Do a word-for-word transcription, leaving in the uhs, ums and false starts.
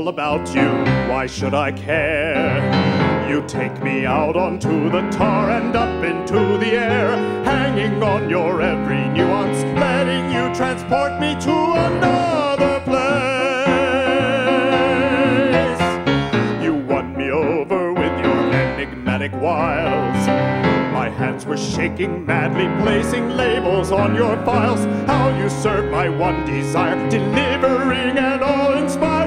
about you. Why should I care? You take me out onto the tar and up into the air, hanging on your every nuance, letting you transport me to another place. You won me over with your enigmatic wiles. My hands were shaking madly, placing labels on your files. How you served my one desire, delivering an awe-inspiring